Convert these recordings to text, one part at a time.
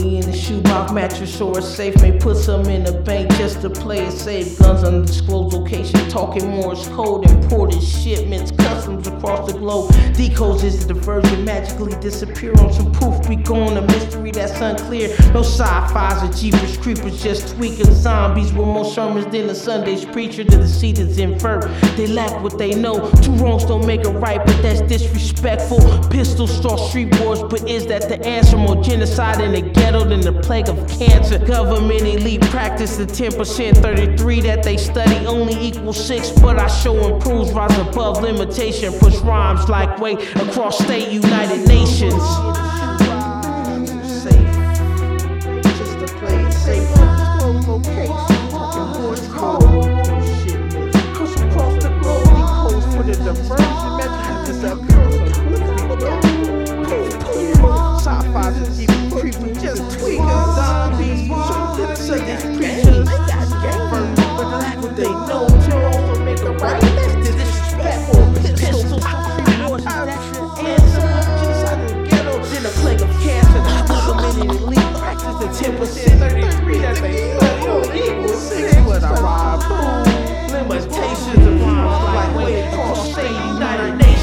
money in a shoebox, mattress or a safe. May put some in the bank just to play it safe. Guns undisclosed location, talking Morse code. Imported shipments, customs across the globe. Decodes is the diversion, magically disappear on some proof. We go on a mystery that's unclear. No sci-fis or jeepers creepers, just tweaking zombies with more sermons than a Sunday's preacher. The deceit is inferred. They lack what they know. Two wrongs don't make it right, but that's disrespectful. Pistols start street wars, but is that the answer? More genocide in the ghetto than the plague of cancer. Government elite practice the 10%, 33 that they study only equals 6, but I show improves, rise above limitation. Push rhymes like way across state, United Nations. Safe, just to play it safe. Location, talking Morse code. Cause across the globe, we codes for the diversion method. Disappear on some sci-fi and even creepers, just tweaking zombies. Sunday's preachers, but lack what they know. Turn over, make a right. That's disrespectful. Pistols, that's the answer. Genocide in the ghetto, then a plague of cancer. Government elite practice the 10%, 33 that they study on equals 6, but I rob. Limitations of rhymes like way across state, United Nations.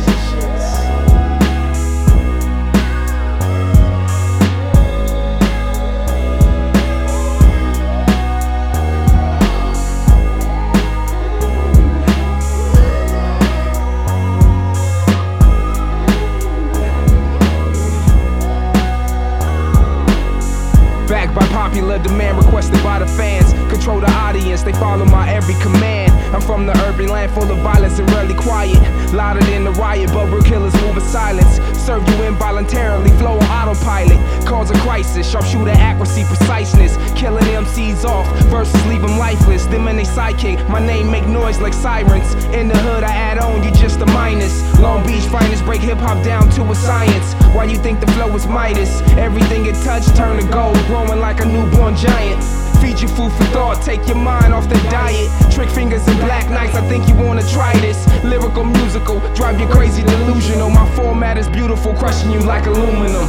Backed by popular demand, requested by the fans. Control the audience, they follow my every command. I'm from the urban land full of violence and rarely quiet. Louder than the riot, but real killers move in silence. Serve you involuntarily, flow on autopilot. Cause a crisis, sharpshooter accuracy, preciseness. Killing MCs off, verses leave them lifeless. Them and they sidekick, my name make noise like sirens. In the hood I add on, you just a minus. Long Beach finest break hip hop down to a science. Why you think the flow is Midas? Everything it touch turn to gold, growing like a newborn giant. Feed you food for thought, take your mind off the diet. Trick fingers and black nights, I think you wanna try this. Lyrical, musical, drive you crazy, delusional. My format is beautiful, crushing you like aluminum.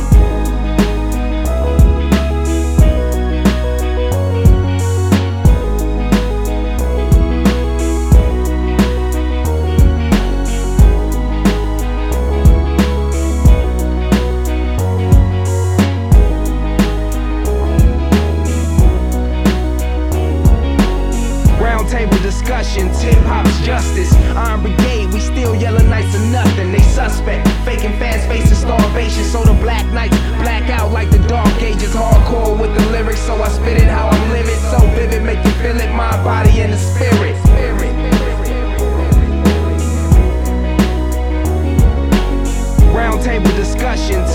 Table discussions, hip hop's justice. Iron Brigade, we still yelling nights or nothing. They suspect, faking fast faces, starvation. So the black nights black out like the dark ages. Hardcore with the lyrics, so I spit it how I'm living. So vivid, make you feel it, mind, body, and the spirit. Round table discussions,